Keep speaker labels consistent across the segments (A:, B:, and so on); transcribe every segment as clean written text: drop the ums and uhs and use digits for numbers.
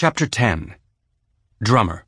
A: Chapter 10. Drummer.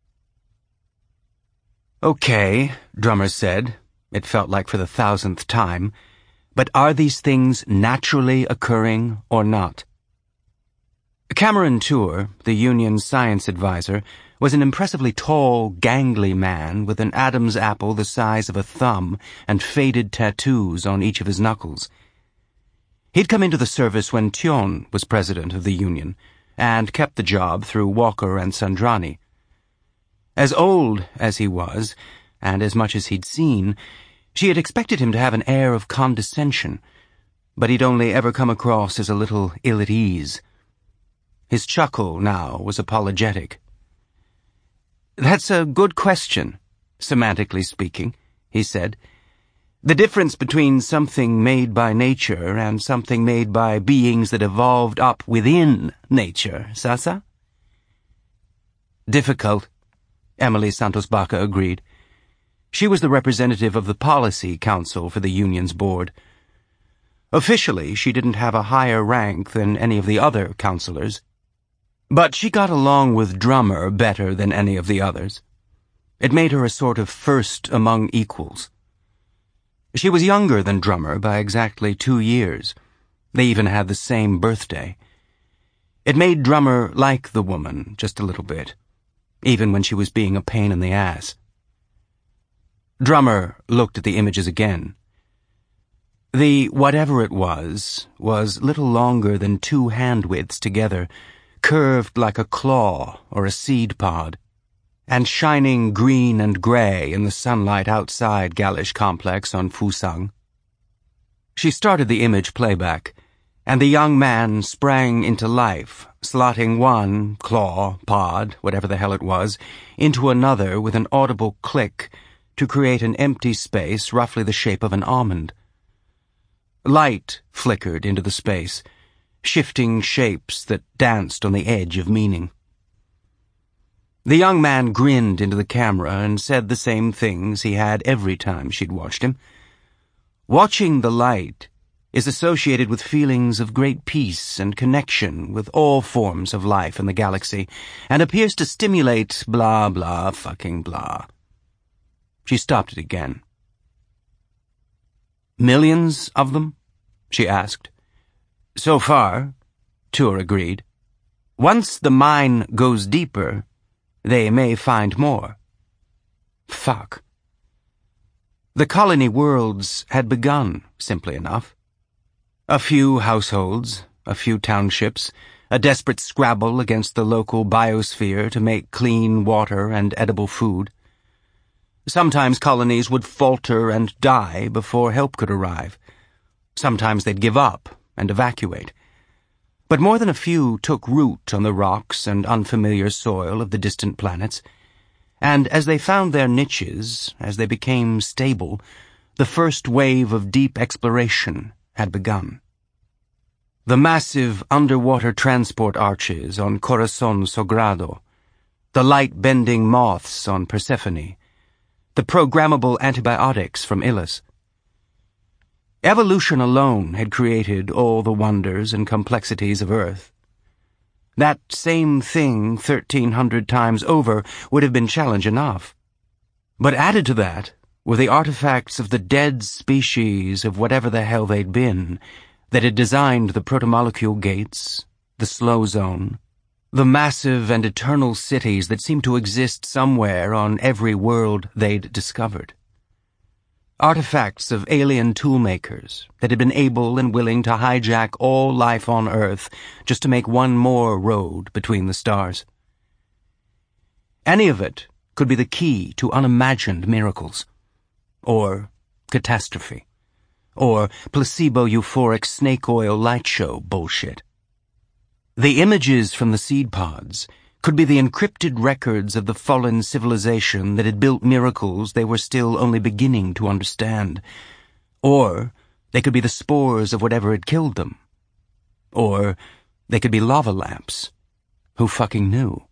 A: Okay, Drummer said, it felt like for the 1000th time, but are these things naturally occurring or not? Cameron Tour, the union's science advisor, was an impressively tall, gangly man with an Adam's apple the size of a thumb and faded tattoos on each of his knuckles. He'd come into the service when Tion was president of the union, and kept the job through Walker and Sandrani. As old as he was, and as much as he'd seen, she had expected him to have an air of condescension, but he'd only ever come across as a little ill at ease. His chuckle now was apologetic. "That's a good question, semantically speaking," he said. "The difference between something made by nature and something made by beings that evolved up within nature, Sasa?" "Difficult," Emily Santos Baca agreed. She was the representative of the Policy Council for the union's board. Officially, she didn't have a higher rank than any of the other councillors, but she got along with Drummer better than any of the others. It made her a sort of first among equals. She was younger than Drummer by exactly 2 years. They even had the same birthday. It made Drummer like the woman just a little bit, even when she was being a pain in the ass. Drummer looked at the images again. The whatever it was little longer than 2 hand widths together, curved like a claw or a seed pod, and shining green and gray in the sunlight outside Galish Complex on Fusang. She started the image playback, and the young man sprang into life, slotting one claw, pod, whatever the hell it was, into another with an audible click to create an empty space roughly the shape of an almond. Light flickered into the space, shifting shapes that danced on the edge of meaning. The young man grinned into the camera and said the same things he had every time she'd watched him. Watching the light is associated with feelings of great peace and connection with all forms of life in the galaxy, and appears to stimulate blah blah fucking blah. She stopped it again. "Millions of them?" she asked. "So far," Tour agreed. "Once the mine goes deeper, they may find more." Fuck. The colony worlds had begun, simply enough. A few households, a few townships, a desperate scrabble against the local biosphere to make clean water and edible food. Sometimes colonies would falter and die before help could arrive. Sometimes they'd give up and evacuate. But more than a few took root on the rocks and unfamiliar soil of the distant planets, and as they found their niches, as they became stable, the first wave of deep exploration had begun. The massive underwater transport arches on Corazon Sagrado, the light-bending moths on Persephone, the programmable antibiotics from Ilus. Evolution alone had created all the wonders and complexities of Earth. That same thing 1,300 times over would have been challenge enough. But added to that were the artifacts of the dead species of whatever the hell they'd been that had designed the protomolecule gates, the slow zone, the massive and eternal cities that seemed to exist somewhere on every world they'd discovered. Artifacts of alien toolmakers that had been able and willing to hijack all life on Earth just to make one more road between the stars. Any of it could be the key to unimagined miracles, or catastrophe, or placebo-euphoric snake oil light show bullshit. The images from the seed pods could be the encrypted records of the fallen civilization that had built miracles they were still only beginning to understand. Or they could be the spores of whatever had killed them. Or they could be lava lamps. Who fucking knew?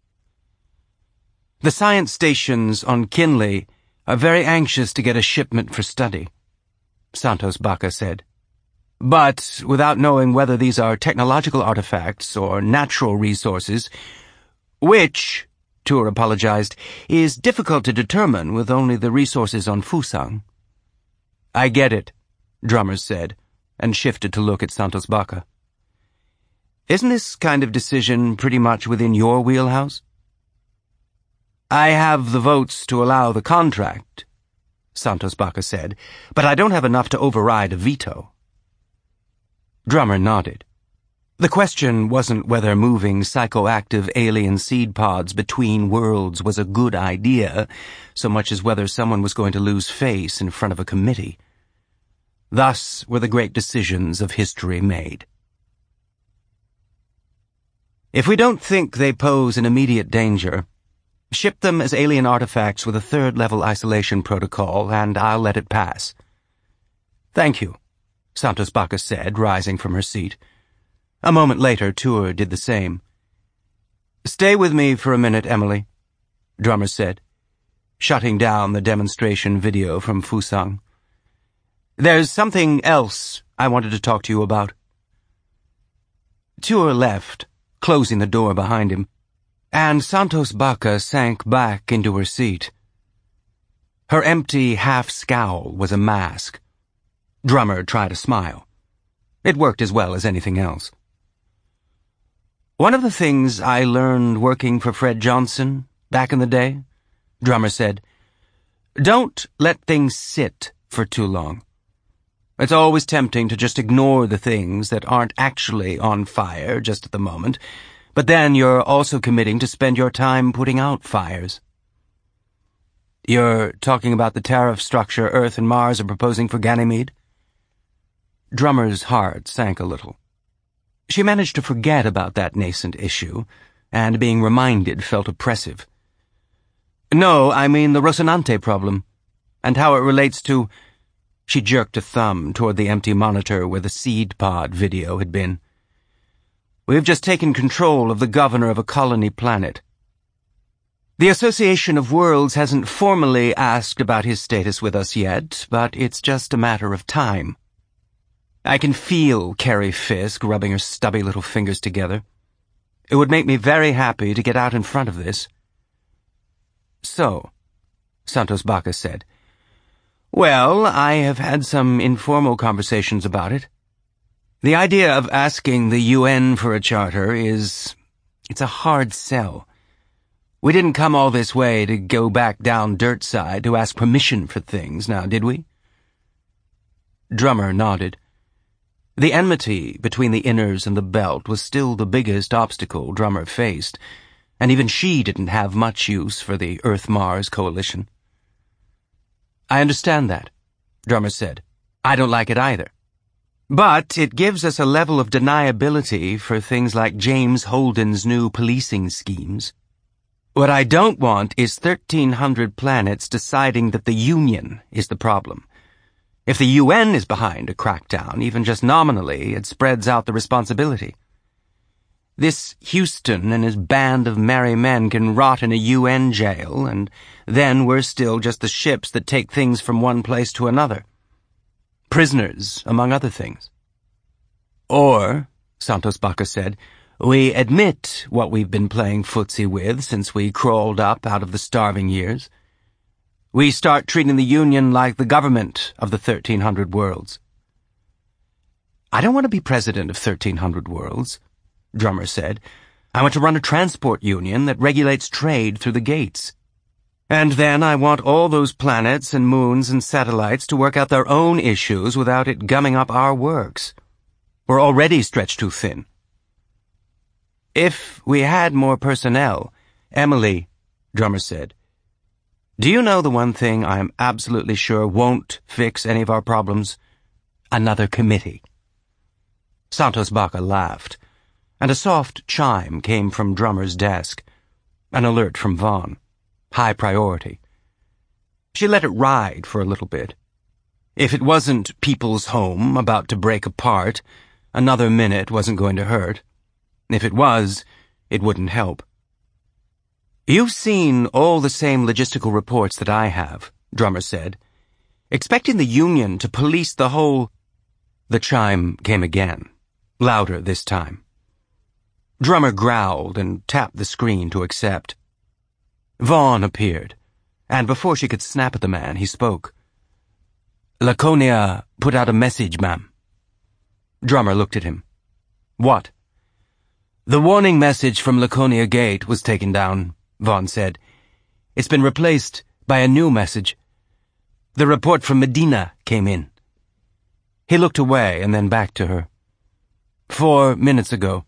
A: The science stations on Kinley are very anxious to get a shipment for study, Santos Baca said. But without knowing whether these are technological artifacts or natural resources, which, Tuur apologized, is difficult to determine with only the resources on Fusang. I get it, Drummers said, and shifted to look at Santos Baca. Isn't this kind of decision pretty much within your wheelhouse? I have the votes to allow the contract, Santos Baca said, but I don't have enough to override a veto. Drummer nodded. The question wasn't whether moving psychoactive alien seed pods between worlds was a good idea, so much as whether someone was going to lose face in front of a committee. Thus were the great decisions of history made. If we don't think they pose an immediate danger, ship them as alien artifacts with a third-level isolation protocol, and I'll let it pass. Thank you, Santos Baca said, rising from her seat. A moment later, Tuur did the same. Stay with me for a minute, Emily, Drummer said, shutting down the demonstration video from Fusang. There's something else I wanted to talk to you about. Tuur left, closing the door behind him, and Santos Baca sank back into her seat. Her empty half-scowl was a mask. Drummer tried a smile. It worked as well as anything else. One of the things I learned working for Fred Johnson back in the day, Drummer said, don't let things sit for too long. It's always tempting to just ignore the things that aren't actually on fire just at the moment, but then you're also committing to spend your time putting out fires. You're talking about the tariff structure Earth and Mars are proposing for Ganymede? Drummer's heart sank a little. She managed to forget about that nascent issue, and being reminded felt oppressive. No, I mean the Rocinante problem, and how it relates to... She jerked a thumb toward the empty monitor where the seed pod video had been. We've just taken control of the governor of a colony planet. The Association of Worlds hasn't formally asked about his status with us yet, but it's just a matter of time. I can feel Carrie Fisk rubbing her stubby little fingers together. It would make me very happy to get out in front of this. So, Santos Baca said, well, I have had some informal conversations about it. The idea of asking the UN for a charter it's a hard sell. We didn't come all this way to go back down dirt side to ask permission for things, now did we? Drummer nodded. The enmity between the Inners and the Belt was still the biggest obstacle Drummer faced, and even she didn't have much use for the Earth-Mars coalition. I understand that, Drummer said. I don't like it either. But it gives us a level of deniability for things like James Holden's new policing schemes. What I don't want is 1,300 planets deciding that the Union is the problem. If the UN is behind a crackdown, even just nominally, it spreads out the responsibility. This Houston and his band of merry men can rot in a UN jail, and then we're still just the ships that take things from one place to another. Prisoners, among other things. Or, Santos Baca said, we admit what we've been playing footsie with since we crawled up out of the starving years. We start treating the Union like the government of the 1,300 worlds. I don't want to be president of 1,300 worlds, Drummer said. I want to run a transport union that regulates trade through the gates. And then I want all those planets and moons and satellites to work out their own issues without it gumming up our works. We're already stretched too thin. If we had more personnel, Emily, Drummer said, do you know the one thing I am absolutely sure won't fix any of our problems? Another committee. Santos Baca laughed, and a soft chime came from Drummer's desk, an alert from Vaughn. High priority. She let it ride for a little bit. If it wasn't People's Home about to break apart, another minute wasn't going to hurt. If it was, it wouldn't help. You've seen all the same logistical reports that I have, Drummer said. Expecting the Union to police the whole... The chime came again, louder this time. Drummer growled and tapped the screen to accept. Vaughn appeared, and before she could snap at the man, he spoke. "Laconia put out a message, ma'am." Drummer looked at him. "What?" "The warning message from Laconia Gate was taken down," Vaughn said. "It's been replaced by a new message. The report from Medina came in." He looked away and then back to her. 4 minutes ago."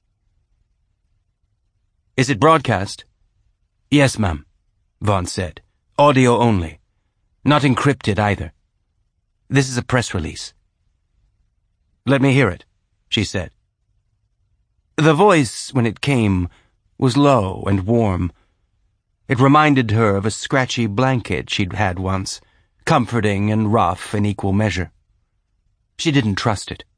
A: "Is it broadcast?" "Yes, ma'am," Vaughn said. "Audio only. Not encrypted either. This is a press release." "Let me hear it," she said. The voice, when it came, was low and warm. It reminded her of a scratchy blanket she'd had once, comforting and rough in equal measure. She didn't trust it.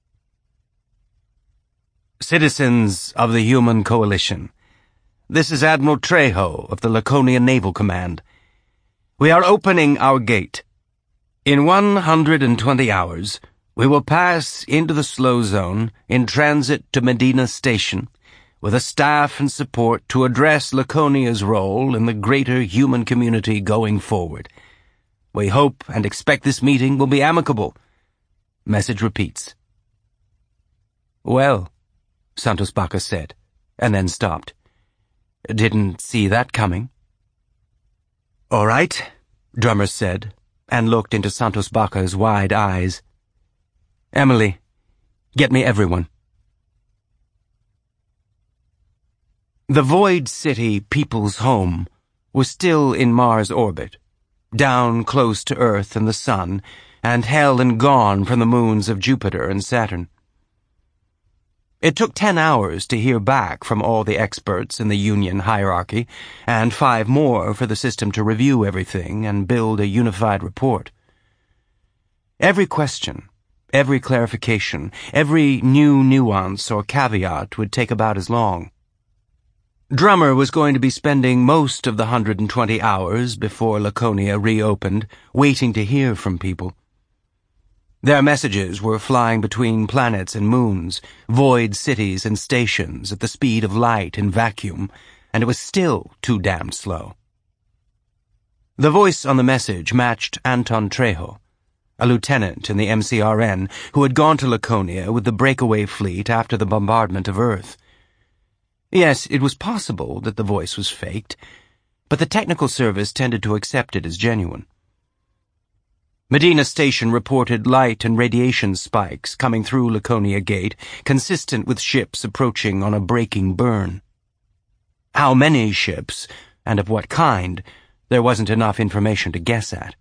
A: "Citizens of the Human Coalition, this is Admiral Trejo of the Laconia Naval Command. We are opening our gate. In 120 hours, we will pass into the slow zone in transit to Medina Station with a staff and support to address Laconia's role in the greater human community going forward. We hope and expect this meeting will be amicable." Message repeats. "Well," Santos Baca said, and then stopped. "Didn't see that coming." "All right," Drummer said, and looked into Santos Baca's wide eyes. "Emily, get me everyone." The Void City People's Home was still in Mars orbit, down close to Earth and the Sun, and held and gone from the moons of Jupiter and Saturn. It took 10 hours to hear back from all the experts in the Union hierarchy, and 5 more for the system to review everything and build a unified report. Every question, every clarification, every new nuance or caveat would take about as long. Drummer was going to be spending most of the 120 hours before Laconia reopened, waiting to hear from people. Their messages were flying between planets and moons, void cities and stations at the speed of light and vacuum, and it was still too damned slow. The voice on the message matched Anton Trejo, a lieutenant in the MCRN who had gone to Laconia with the breakaway fleet after the bombardment of Earth. Yes, it was possible that the voice was faked, but the technical service tended to accept it as genuine. Medina Station reported light and radiation spikes coming through Laconia Gate, consistent with ships approaching on a braking burn. How many ships, and of what kind, there wasn't enough information to guess at.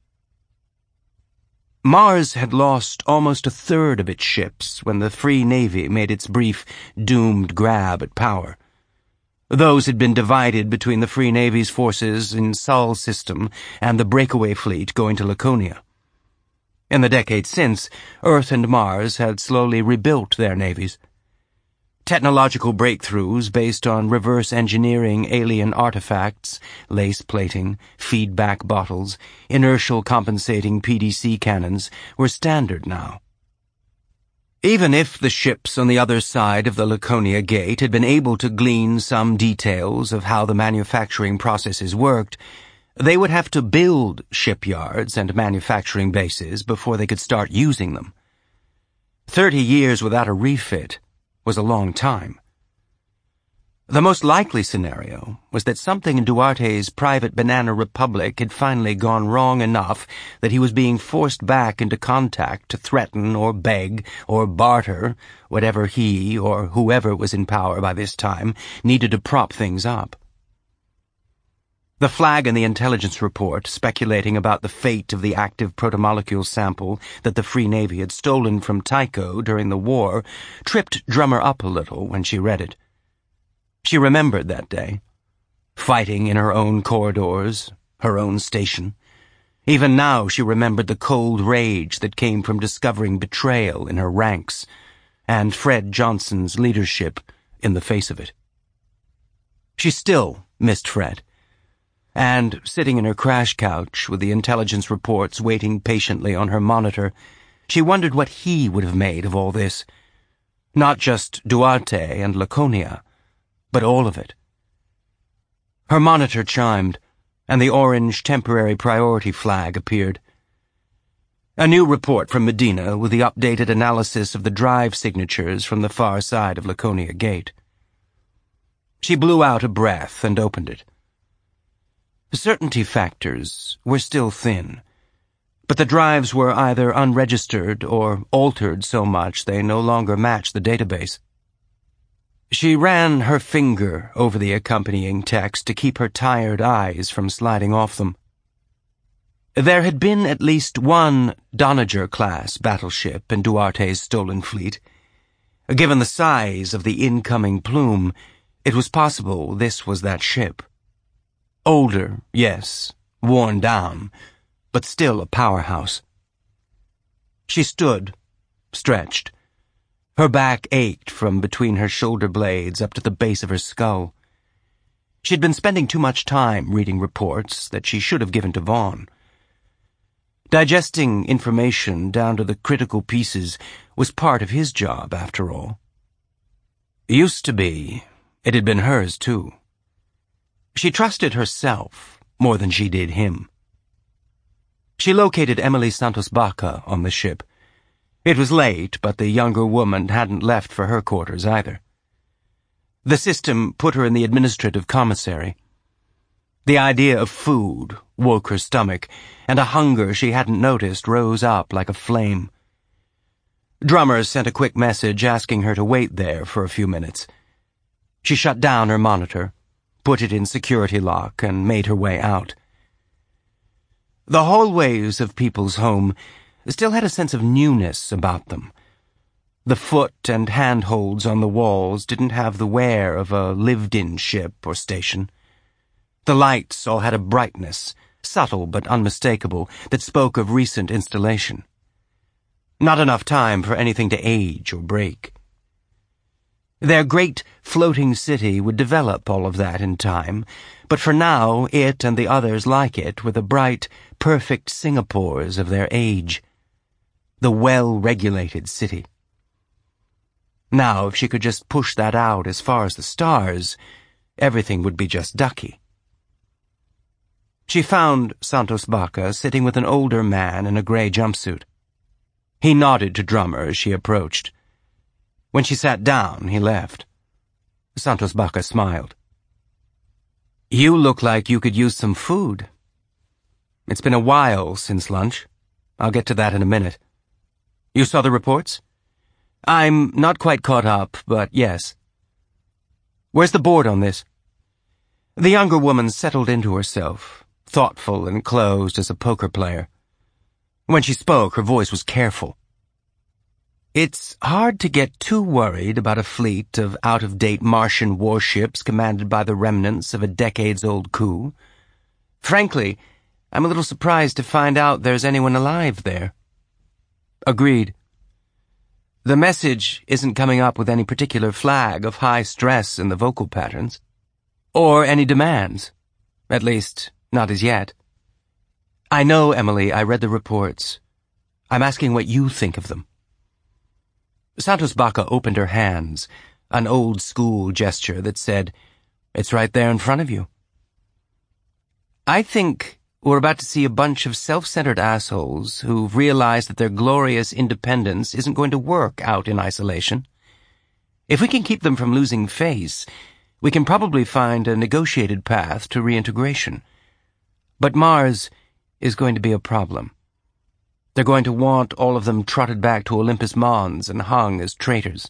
A: Mars had lost almost 1/3 of its ships when the Free Navy made its brief, doomed grab at power. Those had been divided between the Free Navy's forces in Sol system and the breakaway fleet going to Laconia. In the decades since, Earth and Mars had slowly rebuilt their navies. Technological breakthroughs based on reverse engineering alien artifacts, lace plating, feedback bottles, inertial compensating PDC cannons were standard now. Even if the ships on the other side of the Laconia Gate had been able to glean some details of how the manufacturing processes worked, they would have to build shipyards and manufacturing bases before they could start using them. 30 years without a refit was a long time. The most likely scenario was that something in Duarte's private banana republic had finally gone wrong enough that he was being forced back into contact to threaten or beg or barter whatever he or whoever was in power by this time needed to prop things up. The flag in the intelligence report speculating about the fate of the active protomolecule sample that the Free Navy had stolen from Tycho during the war tripped Drummer up a little when she read it. She remembered that day, fighting in her own corridors, her own station. Even now she remembered the cold rage that came from discovering betrayal in her ranks, and Fred Johnson's leadership in the face of it. She still missed Fred. And, sitting in her crash couch with the intelligence reports waiting patiently on her monitor, She wondered what he would have made of all this. Not just Duarte and Laconia, but all of it. Her monitor chimed, and the orange temporary priority flag appeared. A new report from Medina with the updated analysis of the drive signatures from the far side of Laconia Gate. She blew out a breath and opened it. The certainty factors were still thin, but the drives were either unregistered or altered so much they no longer matched the database. She ran her finger over the accompanying text to keep her tired eyes from sliding off them. There had been at least one Doniger-class battleship in Duarte's stolen fleet. Given the size of the incoming plume, it was possible this was that ship. Older, yes, worn down, but still a powerhouse. She stood, stretched. Her back ached from between her shoulder blades up to the base of her skull. She'd been spending too much time reading reports that she should have given to Vaughn. Digesting information down to the critical pieces was part of his job, after all. Used to be, it had been hers, too. She trusted herself more than she did him. She located Emily Santos Baca on the ship. It was late, but the younger woman hadn't left for her quarters either. The system put her in the administrative commissary. The idea of food woke her stomach, and a hunger she hadn't noticed rose up like a flame. Drummer sent a quick message asking her to wait there for a few minutes. She shut down her monitor, put it in security lock, and made her way out. The hallways of People's Home still had a sense of newness about them. The foot and handholds on the walls didn't have the wear of a lived-in ship or station. The lights all had a brightness, subtle but unmistakable, that spoke of recent installation. Not enough time for anything to age or break. Their great floating city would develop all of that in time, but for now it and the others like it were the bright, perfect Singapores of their age. The well-regulated city. Now, if she could just push that out as far as the stars, everything would be just ducky. She found Santos Baca sitting with an older man in a gray jumpsuit. He nodded to Drummer as she approached. When she sat down, he left. Santos Baca smiled. You look like you could use some food. It's been a while since lunch. I'll get to that in a minute. You saw the reports? I'm not quite caught up, but yes. Where's the board on this? The younger woman settled into herself, thoughtful and closed as a poker player. When she spoke, her voice was careful. It's hard to get too worried about a fleet of out-of-date Martian warships commanded by the remnants of a decades-old coup. Frankly, I'm a little surprised to find out there's anyone alive there. Agreed. The message isn't coming up with any particular flag of high stress in the vocal patterns. Or any demands. At least, not as yet. I know, Emily, I read the reports. I'm asking what you think of them. Santos Baca opened her hands, an old-school gesture that said, It's right there in front of you. I think we're about to see a bunch of self-centered assholes who've realized that their glorious independence isn't going to work out in isolation. If we can keep them from losing face, we can probably find a negotiated path to reintegration. But Mars is going to be a problem. They're going to want all of them trotted back to Olympus Mons and hung as traitors.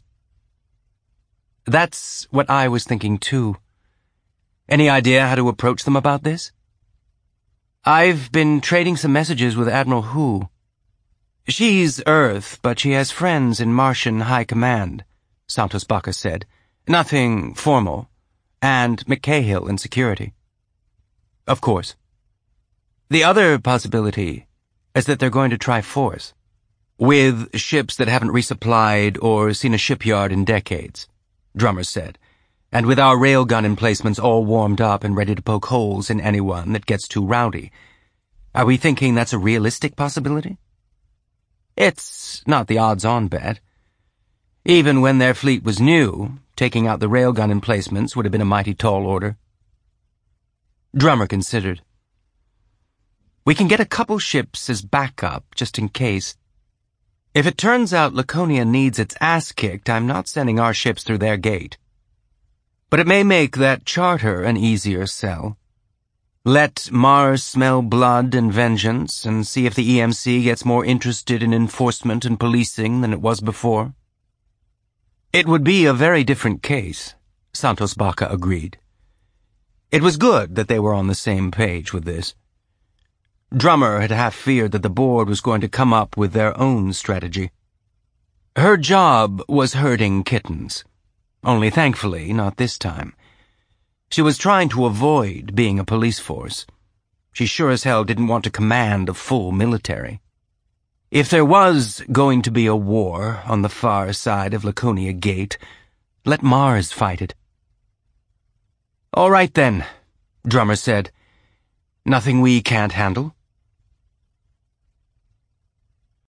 A: That's what I was thinking too. Any idea how to approach them about this? I've been trading some messages with Admiral Hu. She's Earth, but she has friends in Martian High Command, Santos Baca said. Nothing formal. And McCahill in security. Of course. The other possibility is that they're going to try force, with ships that haven't resupplied or seen a shipyard in decades, Drummer said, and with our railgun emplacements all warmed up and ready to poke holes in anyone that gets too rowdy. Are we thinking that's a realistic possibility? It's not the odds-on bet. Even when their fleet was new, taking out the railgun emplacements would have been a mighty tall order. Drummer considered. We can get a couple ships as backup, just in case. If it turns out Laconia needs its ass kicked, I'm not sending our ships through their gate. But it may make that charter an easier sell. Let Mars smell blood and vengeance, and see if the EMC gets more interested in enforcement and policing than it was before. It would be a very different case, Santos Baca agreed. It was good that they were on the same page with this. Drummer had half feared that the board was going to come up with their own strategy. Her job was herding kittens, only thankfully not this time. She was trying to avoid being a police force. She sure as hell didn't want to command a full military. If there was going to be a war on the far side of Laconia Gate, let Mars fight it. All right then, Drummer said. Nothing we can't handle?